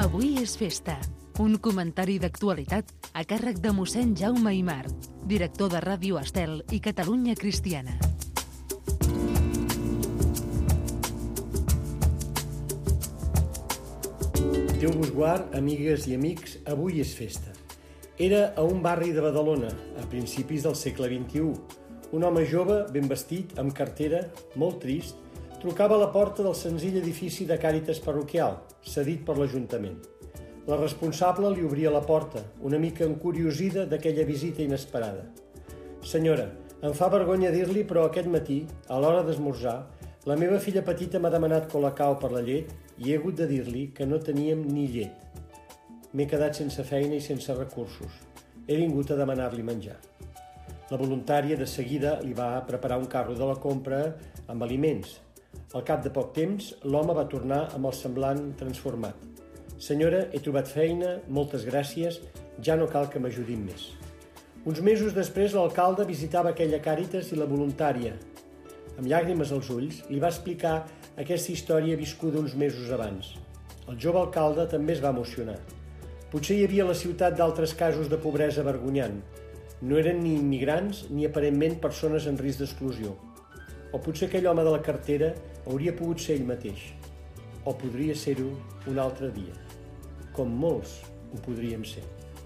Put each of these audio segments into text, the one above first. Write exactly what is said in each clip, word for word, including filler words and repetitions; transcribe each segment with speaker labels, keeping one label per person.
Speaker 1: Avui és festa. Un comentari d'actualitat a càrrec de mossèn Jaume Aimar, director de Ràdio Estel i Catalunya Cristiana.
Speaker 2: Déu vos guard, amigues i amics, avui és festa. Era a un barri de Badalona, a principis del segle vint-i-u. Un home jove, ben vestit, amb cartera, molt trist, trucava a la porta del senzill edifici de Càritas parroquial, cedit per l'Ajuntament. La responsable li obria la porta, una mica encuriosida d'aquella visita inesperada. «Senyora, em fa vergonya dir-li, però aquest matí, a l'hora d'esmorzar, la meva filla petita m'ha demanat colacao per la llet i he hagut de dir-li que no teníem ni llet. M'he quedat sense feina i sense recursos. He vingut a demanar-li menjar». La voluntària de seguida li va preparar un carro de la compra amb aliments. Al cap de poc temps, l'home va tornar amb el semblant transformat. «Senyora, he trobat feina, moltes gràcies, ja no cal que m'ajudin més». Uns mesos després, l'alcalde visitava aquella Càritas i la voluntària, amb llàgrimes als ulls, li va explicar aquesta història viscuda uns mesos abans. El jove alcalde també es va emocionar. Potser hi havia a la ciutat d'altres casos de pobresa vergonyant. No eren ni immigrants ni aparentment persones en risc d'exclusió. O potser aquell home de la cartera hauria pogut ser ell mateix. O podria ser-ho un altre dia. Com molts ho podríem ser.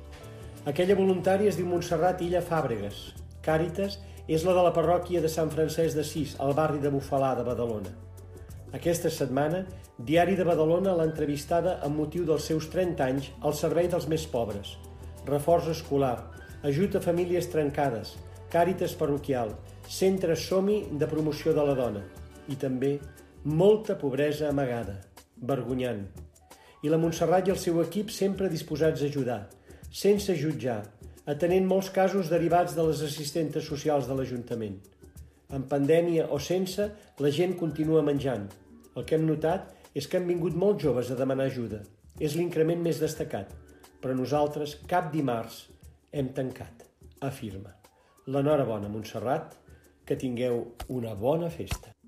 Speaker 2: Aquella voluntària es diu Montserrat Illa Fàbregas. Càritas és la de la parròquia de Sant Francesc d'Assís, al barri de Bufalà de Badalona. Aquesta setmana, Diari de Badalona l'ha entrevistada amb motiu dels seus trenta anys al servei dels més pobres. Reforç escolar, ajut a famílies trencades, Càritas parroquial, centre Som-hi de promoció de la dona i també molta pobresa amagada, vergonyant. I la Montserrat i el seu equip sempre disposats a ajudar, sense jutjar, atenent molts casos derivats de les assistentes socials de l'Ajuntament. En pandèmia o sense, la gent continua menjant. El que hem notat és que han vingut molts joves a demanar ajuda. És l'increment més destacat, però nosaltres cap dimarts hem tancat, afirma. L'enhorabona, Montserrat, que tingueu una bona festa.